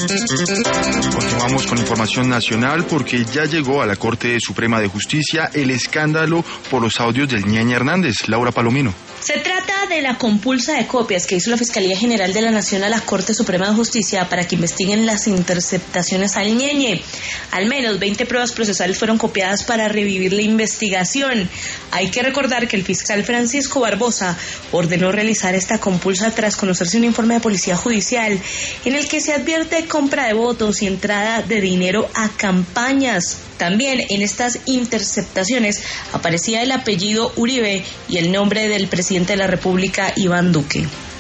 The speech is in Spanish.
Continuamos con información nacional porque ya llegó a la Corte Suprema de Justicia el escándalo por los audios del Ñeñe Hernández. Laura Palomino. Se trata de la compulsa de copias que hizo la Fiscalía General de la Nación a la Corte Suprema de Justicia para que investiguen las interceptaciones al Ñeñe. Al menos 20 pruebas procesales fueron copiadas para revivir la investigación. Hay que recordar que el fiscal Francisco Barbosa ordenó realizar esta compulsa tras conocerse un informe de Policía Judicial en el que se advierte compra de votos y entrada de dinero a campañas. También en estas interceptaciones aparecía el apellido Uribe y el nombre del presidente de la República, Iván Duque.